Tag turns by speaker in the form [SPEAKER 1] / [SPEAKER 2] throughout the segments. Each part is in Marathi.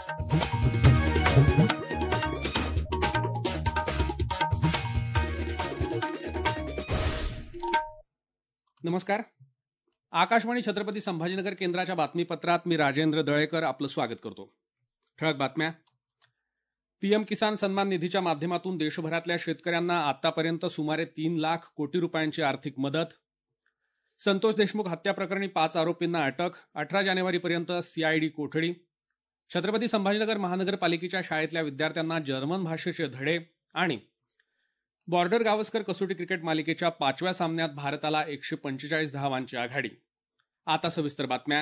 [SPEAKER 1] नमस्कार. आकाशवाणी छत्रपती संभाजीनगर केंद्राच्या बातमीपत्रात मी राजेंद्र दळेकर आपलं स्वागत करतो. ठळक बातम्या. पीएम किसान सन्मान निधीच्या माध्यमातून देशभरातल्या शेतकऱ्यांना आतापर्यंत सुमारे 3 लाख कोटी रुपयांची आर्थिक मदत. संतोष देशमुख हत्या प्रकरणी 5 आरोपींना अटक. 18 जानेवारीपर्यंत सीआयडी कोठडी. छत्रपती संभाजीनगर महानगरपालिकेच्या शाळेतल्या विद्यार्थ्यांना जर्मन भाषेचे धडे. आणि बॉर्डर गावस्कर कसोटी क्रिकेट मालिकेच्या 5व्या सामन्यात भारताला 145 धावांची आघाडी. आता सविस्तर बातम्या.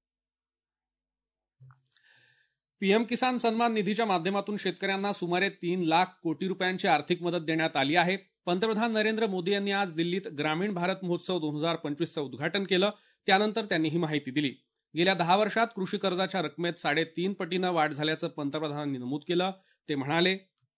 [SPEAKER 1] पीएम किसान सन्मान निधीच्या माध्यमातून शेतकऱ्यांना सुमारे 3 लाख कोटी रुपयांची आर्थिक मदत देण्यात आली आहे. पंतप्रधान नरेंद्र मोदी यांनी आज दिल्लीत ग्रामीण भारत महोत्सव 2025चं उद्घाटन केलं. त्यानंतर त्यांनी ही माहिती दिली. गेल्या 10 वर्षात कृषी कर्जाच्या रकमेत 3.5 पटीनं वाढ झाल्याचं पंतप्रधानांनी नमूद केलं. ते म्हणाले,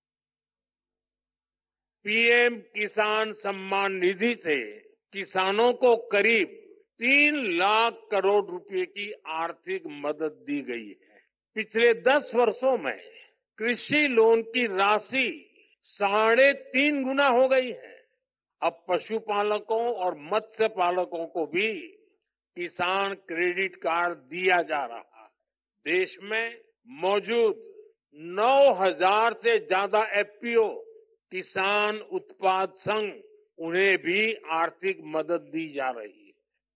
[SPEAKER 2] पीएम किसान सम्मान निधि से किसानों को करीब 3 लाख करोड़ रुपए की आर्थिक मदद दी गई है. पिछले 10 वर्षों में कृषि लोन की राशि 3.5 गुना हो गई है. अब पशुपालकों और मत्स्य पालकों को भी किसान क्रेडिट कार्ड दिया जा रहा है. देश में मौजूद 9,000 से ज्यादा एफपीओ किसान उत्पाद संघ उन्हें भी आर्थिक मदद दी जा रही है.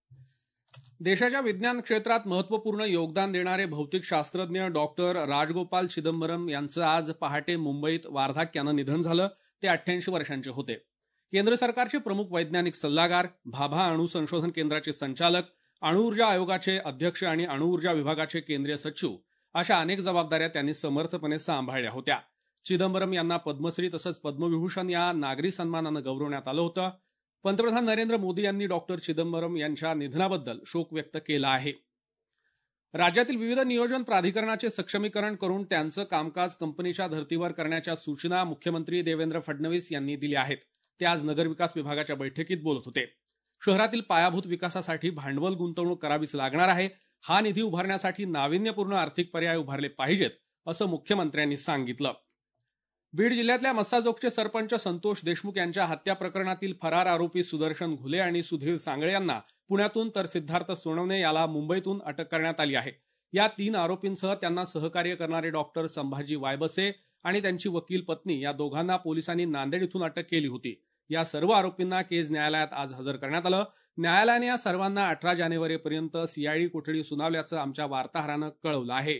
[SPEAKER 1] देशाच्या विज्ञान क्षेत्रात महत्वपूर्ण योगदान देणारे भौतिक शास्त्रज्ञ डॉक्टर राजगोपाल चिदंबरम यांचं आज पहाटे मुंबईत वार्धक्यानं निधन झालं. ते 88 वर्षांचे होते. केंद्र सरकारचे प्रमुख वैज्ञानिक सल्लागार, भाभा अणु संशोधन केंद्राचे संचालक, अणुऊर्जा आयोगाचे अध्यक्ष आणि अणुऊर्जा विभागाचे केंद्रीय सचिव अशा अनेक जबाबदाऱ्या त्यांनी समर्थपणे सांभाळल्या होत्या. चिदंबरम यांना पद्मश्री तसंच पद्मविभूषण या नागरी सन्मानानं गौरवण्यात आलं होतं. पंतप्रधान नरेंद्र मोदी यांनी डॉक्टर चिदंबरम यांच्या निधनाबद्दल शोक व्यक्त केला आहे. राज्यातील विविध नियोजन प्राधिकरणाचे सक्षमीकरण करून त्यांचं कामकाज कंपनीच्या धर्तीवर करण्याच्या सूचना मुख्यमंत्री देवेंद्र फडणवीस यांनी दिल्या आहेत. ते आज नगरविकास विभागाच्या बैठकीत बोलत होते. शहरातील पायाभूत विकासासाठी भांडवल गुंतवणूक करावीच लागणार आहे. हा निधी उभारण्यासाठी नाविन्यपूर्ण आर्थिक पर्याय उभारले पाहिजेत, असं मुख्यमंत्र्यांनी सांगितलं. बीड जिल्ह्यातल्या मस्साजोगचे सरपंच संतोष देशमुख यांच्या हत्या प्रकरणातील फरार आरोपी सुदर्शन घुले आणि सुधीर सांगळे यांना पुण्यातून तर सिद्धार्थ सोनवणे याला मुंबईतून अटक करण्यात आली आहे. या 3 आरोपींसह त्यांना सहकार्य करणारे डॉक्टर संभाजी वायबसे आणि त्यांची वकील पत्नी या दोघांना पोलिसांनी नांदेड इथून अटक केली होती. या सर्व आरोपींना केज न्यायालयात आज हजर करण्यात आलं. न्यायालयाने या सर्वांना 18 जानेवारीपर्यंत सीआयडी कोठडी सुनावल्याचं आमच्या वार्ताहरानं कळवलं आहे.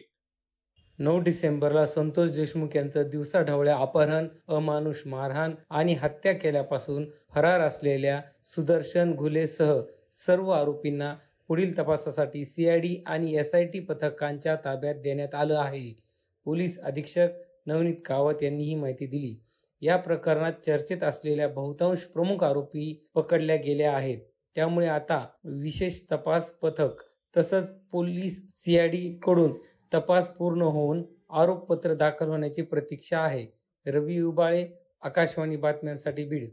[SPEAKER 3] 9 डिसेंबरला संतोष देशमुख यांचं दिवसाढवळ्या अपहरण, अमानुष मारहाण आणि हत्या केल्यापासून फरार असलेल्या सुदर्शन घुलेसह सर्व आरोपींना पुढील तपासासाठी सीआयडी आणि एसआयटी पथकांच्या ताब्यात देण्यात आलं आहे. पोलीस अधीक्षक नवनीत कावत यांनी ही माहिती दिली. या प्रकरणात चर्चेत असलेल्या बहुतांश प्रमुख आरोपी पकडल्या गेल्या आहेत. त्यामुळे आता विशेष तपास पथक तसंच पोलीस सीआयडी कडून तपास पूर्ण होऊन आरोपपत्र दाखल होण्याची प्रतीक्षा आहे. रवी उबाळे, आकाशवाणी बातम्यांसाठी बीड.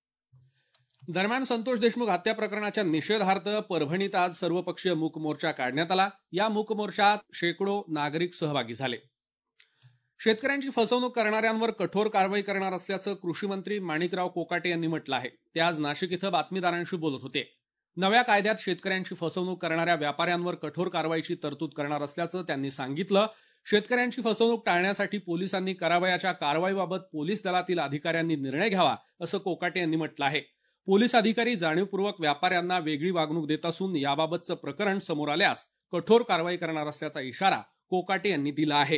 [SPEAKER 1] दरम्यान संतोष देशमुख हत्या प्रकरणाच्या निषेधार्थ परभणीत आज सर्वपक्षीय मूक मोर्चा काढण्यात आला. या मूक मोर्चात शेकडो नागरिक सहभागी झाले. शेतकऱ्यांची फसवणूक करणाऱ्यांवर कठोर कारवाई करणार असल्याचं कृषी मंत्री माणिकराव कोकाटे यांनी म्हटलं आहे. ते आज नाशिक इथं बातमीदारांशी बोलत होते. नव्या कायद्यात शेतकऱ्यांची फसवणूक करणाऱ्या व्यापाऱ्यांवर कठोर कारवाईची तरतूद करणार असल्याचं त्यांनी सांगितलं. शेतकऱ्यांची फसवणूक टाळण्यासाठी पोलिसांनी करावयाच्या कारवाईबाबत पोलीस दलातील अधिकाऱ्यांनी निर्णय घ्यावा, असं कोकाटे यांनी म्हटलं आहे. पोलीस अधिकारी जाणीवपूर्वक व्यापाऱ्यांना वेगळी वागणूक देत असून याबाबतचं प्रकरण समोर आल्यास कठोर कारवाई करणार असल्याचा इशारा कोकाटे यांनी दिला आहे.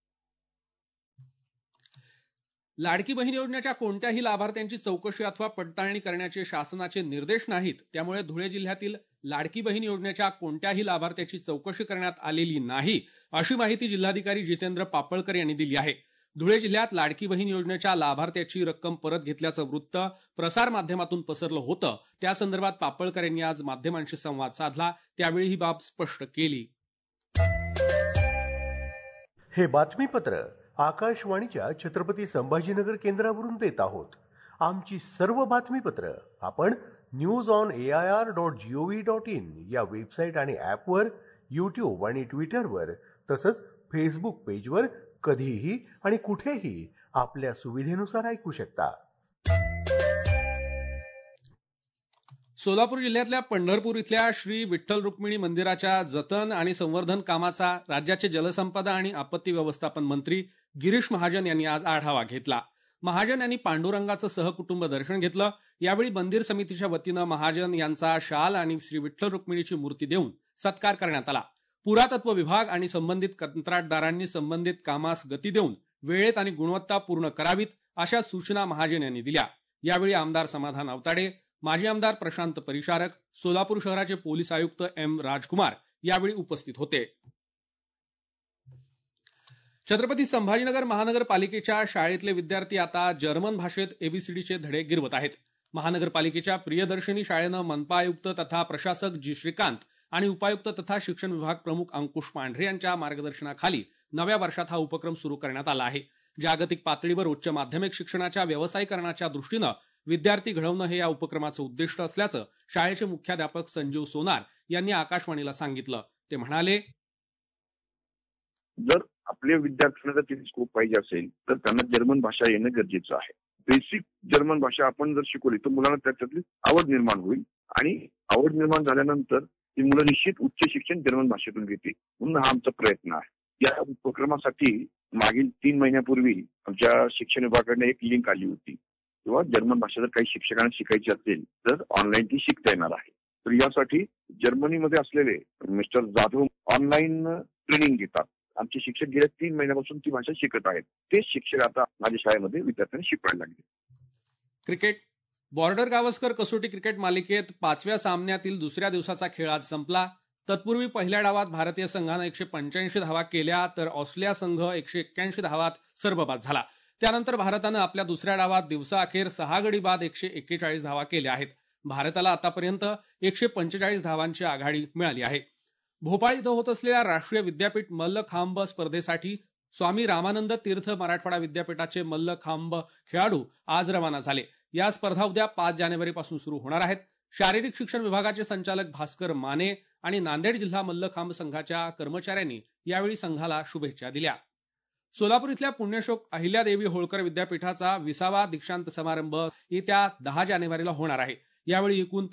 [SPEAKER 1] लाडकी बहीण योजनेच्या कोणत्याही लाभार्थ्यांची चौकशी अथवा पडताळणी करण्याचे शासनाचे निर्देश नाहीत. त्यामुळे धुळे जिल्ह्यातील लाडकी बहीण योजनेच्या कोणत्याही लाभार्थ्याची चौकशी करण्यात आलेली नाही, अशी माहिती जिल्हाधिकारी जितेंद्र पापळकर यांनी दिली आहे. धुळे जिल्ह्यात लाडकी बहीण योजनेच्या लाभार्थ्याची रक्कम परत घेतल्याचं वृत्त प्रसारमाध्यमातून पसरलं होतं. त्या संदर्भात पापळकर यांनी आज माध्यमांशी संवाद साधला. त्यावेळी ही बाब स्पष्ट केली.
[SPEAKER 4] हे बातमीपत्र आकाशवाणीच्या छत्रपती संभाजीनगर केंद्रावरून देत आहोत. आमची सर्व बातमीपत्र आपण newsonair.gov.in या वेबसाईट आणि ॲपवर, यूट्यूब आणि ट्विटरवर तसंच फेसबुक पेजवर कधीही आणि कुठेही आपल्या सुविधेनुसार ऐकू शकता.
[SPEAKER 1] सोलापूर जिल्ह्यातल्या पंढरपूर इथल्या श्री विठ्ठल रुक्मिणी मंदिराच्या जतन आणि संवर्धन कामाचा राज्याचे जलसंपदा आणि आपत्ती व्यवस्थापन मंत्री गिरीश महाजन यांनी आज आढावा घेतला. महाजन यांनी पांडुरंगाचं सहकुटुंब दर्शन घेतलं. यावेळी मंदिर समितीच्या वतीनं महाजन यांचा शाल आणि श्री विठ्ठल रुक्मिणीची मूर्ती देऊन सत्कार करण्यात आला. पुरातत्व विभाग आणि संबंधित कंत्राटदारांनी संबंधित कामास गती देऊन वेळेत आणि गुणवत्ता पूर्ण करावीत अशा सूचना महाजन यांनी दिल्या. यावेळी आमदार समाधान अवताडे, माजी आमदार प्रशांत परिचारक, सोलापूर शहराचे पोलीस आयुक्त एम राजकुमार यावेळी उपस्थित होते. छत्रपती संभाजीनगर महानगरपालिकेच्या शाळेतले विद्यार्थी आता जर्मन भाषेत एबीसीडीचे धडे गिरवत आहेत. महानगरपालिकेच्या प्रियदर्शनी शाळेनं मनपा आयुक्त तथा प्रशासक जी श्रीकांत आणि उपायुक्त तथा शिक्षण विभाग प्रमुख अंकुश पांढरे यांच्या मार्गदर्शनाखाली नव्या वर्षात हा उपक्रम सुरू करण्यात आला आहे. जागतिक पातळीवर उच्च माध्यमिक शिक्षणाच्या व्यावसायीकरणाच्या दृष्टीनं विद्यार्थी घडवणं हे या उपक्रमाचं उद्दिष्ट असल्याचं शाळेचे मुख्याध्यापक संजीव सोनार यांनी आकाशवाणीला सांगितलं. ते म्हणाले,
[SPEAKER 5] जर आपल्या विद्यार्थ्यांना जर स्कोप पाहिजे असेल तर त्यांना जर्मन भाषा येणं गरजेचं आहे. बेसिक जर्मन भाषा आपण जर शिकवली तर मुलांना त्याच्यातली आवड निर्माण होईल आणि आवड निर्माण झाल्यानंतर ती मुलं निश्चित उच्च शिक्षण जर्मन भाषेतून घेतील. म्हणून हा आमचा प्रयत्न आहे. या उपक्रमासाठी मागील 3 महिन्यापूर्वी आमच्या शिक्षण विभागाकडे एक लिंक आली होती किंवा जर्मन भाषा जर काही शिक्षकांना शिकायची असेल तर ऑनलाईन ती शिकता येणार आहे. तर यासाठी जर्मनीमध्ये असलेले मिस्टर जाधव ऑनलाईन ट्रेनिंग घेतात. आमचे शिक्षक गेल्या 3 महिन्यापासून ती भाषा शिकत आहेत. ते शिक्षक आता माझ्या शाळेमध्ये विद्यार्थ्यांना शिकवायला लागले.
[SPEAKER 1] क्रिकेट. बॉर्डर गावस्कर कसोटी क्रिकेट मालिकेत 5व्या सामन्यातील दुसऱ्या दिवसाचा खेळ आज संपला. तत्पूर्वी पहिल्या डावात भारतीय संघानं 185 धावा केल्या तर ऑस्ट्रेलिया संघ 181 धावात सर्वबाद झाला. त्यानंतर भारतानं आपल्या दुसऱ्या डावात दिवसाअखेर 6 गडी बाद 141 धावा केल्या आहेत. भारताला आतापर्यंत 145 धावांची आघाडी मिळाली आहे. भोपाळ इथं होत असलेल्या राष्ट्रीय विद्यापीठ मल्लखांब स्पर्धेसाठी स्वामी रामानंद तीर्थ मराठवाडा विद्यापीठाचे मल्लखांब खेळाडू आज रवाना झाले. या स्पर्धा उद्या 5 जानेवारीपासून सुरू होणार आहेत. शारीरिक शिक्षण विभागाचे संचालक भास्कर माने आणि नांदेड जिल्हा मल्लखांब संघाच्या कर्मचाऱ्यांनी यावेळी संघाला शुभेच्छा दिल्या. सोलापूर इथल्या पुण्यश्लोक अहिल्यादेवी होळकर विद्यापीठाचा 20वा दीक्षांत समारंभ येत्या 10 जानेवारीला होणार आहे. यावेळी एकूण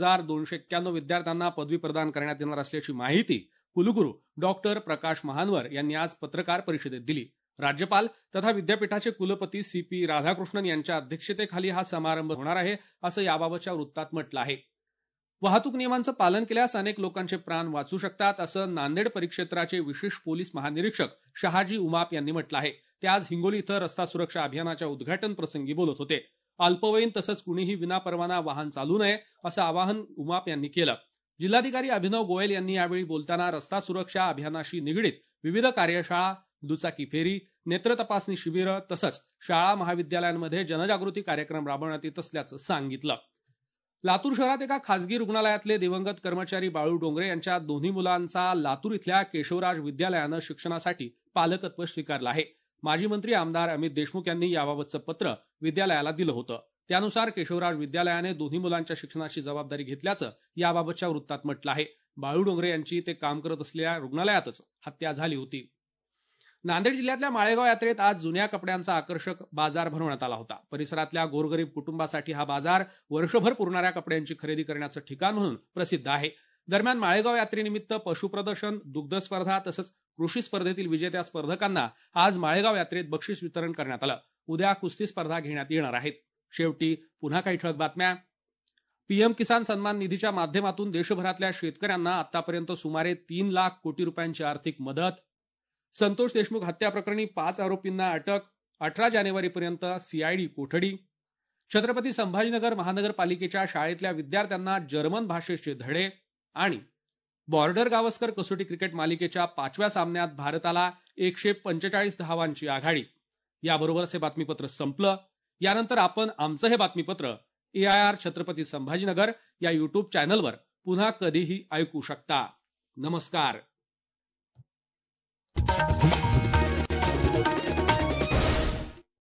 [SPEAKER 1] 15,291 विद्यार्थ्यांना पदवी प्रदान करण्यात येणार असल्याची माहिती कुलगुरू डॉक्टर प्रकाश महानवर यांनी आज पत्रकार परिषदेत दिली. राज्यपाल तथा विद्यापीठाचे कुलपती CP राधाकृष्णन यांच्या अध्यक्षतेखाली हा समारंभ होणार आहे असं याबाबतच्या वृत्तात म्हटलं आहे. वाहतूक नियमांचं पालन केल्यास अनेक लोकांचे प्राण वाचू शकतात असं नांदेड परिक्षेत्राचे विशेष पोलीस महानिरीक्षक शहाजी उमाप यांनी म्हटलं आहे. ते आज हिंगोली इथं रस्ता सुरक्षा अभियानाच्या उद्घाटन प्रसंगी बोलत होते. अल्पवयीन तसंच कुणीही विनापरवाना वाहन चालू नये असं आवाहन उमाप यांनी केलं. जिल्हाधिकारी अभिनव गोयल यांनी यावेळी बोलताना रस्ता सुरक्षा अभियानाशी निगडीत विविध कार्यशाळा, दुचाकी फेरी, नेत्र तपासणी शिबिरं तसंच शाळा महाविद्यालयांमध्ये जनजागृती कार्यक्रम राबवण्यात येत असल्याचं सांगितलं. लातूर शहरात एका खासगी रुग्णालयातले दिवंगत कर्मचारी बाळू डोंगरे यांच्या दोन्ही मुलांचा लातूर इथल्या केशवराज विद्यालयानं शिक्षणासाठी पालकत्व स्वीकारलं आहे. माजी मंत्री आमदार अमित देशमुख यांनी याबाबतचं पत्र विद्यालयाला दिलं होतं. त्यानुसार केशवराज विद्यालयाने दोन्ही मुलांच्या शिक्षणाची जबाबदारी घेतल्याचं याबाबतच्या वृत्तात म्हटलं आहे. बाळू डोंगरे यांची ते काम करत असलेल्या रुग्णालयातच हत्या झाली होती. नांदेड जिल्ह्यातल्या माळेगाव यात्रेत आज जुन्या कपड्यांचा आकर्षक बाजार भरवण्यात आला होता. परिसरातल्या गोरगरीब कुटुंबासाठी हा बाजार वर्षभर पुरणाऱ्या कपड्यांची खरेदी करण्याचं ठिकाण म्हणून प्रसिद्ध आहे. दरम्यान माळेगाव यात्रेनिमित्त पशुप्रदर्शन, दुग्ध स्पर्धा तसंच कृषी स्पर्धेतील विजेत्या स्पर्धकांना आज माळेगाव यात्रेत बक्षीस वितरण करण्यात आलं. उद्या कुस्ती स्पर्धा घेण्यात येणार आहेत. शेवटी पुन्हा काही ठळक बातम्या. PM किसान सन्मान निधीच्या माध्यमातून देशभरातल्या शेतकऱ्यांना आतापर्यंत सुमारे 3 लाख कोटी रुपयांची आर्थिक मदत. संतोष देशमुख हत्या प्रकरणी 5 आरोपींना अटक. 18 जानेवारीपर्यंत CID कोठडी. छत्रपती संभाजीनगर महानगरपालिकेच्या शाळेतल्या विद्यार्थ्यांना जर्मन भाषेचे धडे. आणि बॉर्डर गावस्कर कसोटी क्रिकेट मालिकेच्या 5व्या सामन्यात भारताला 145 धावांची आघाडी. याबरोबरच हे बातमीपत्र संपलं. यानंतर आपण आमचं हे बातमीपत्र AIR छत्रपती संभाजीनगर या YouTube चॅनलवर पुन्हा कधीही ऐकू शकता. नमस्कार.